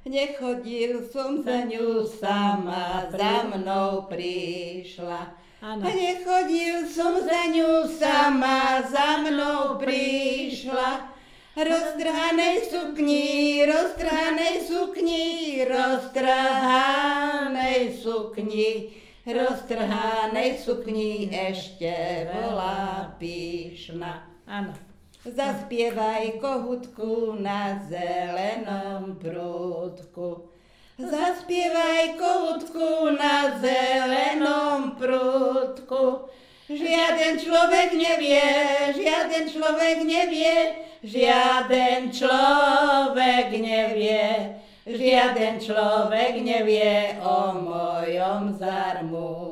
Nechodil som za ňu sama, za mnou prišla. Áno. Nechodil som za ňu sama, za mnou prišla. Roztrhanej sukni, roztrhanej sukni, roztrhanej sukni, roztrhanej sukni ešte bola pyšná. Áno. Zaspievaj kohútku na zelenom prúdku. Zaspievaj kohútku na zelenom prúdku. Žiaden človek nevie, žiaden človek nevie, žiaden človek nevie, žiaden človek nevie o mojom zarmu.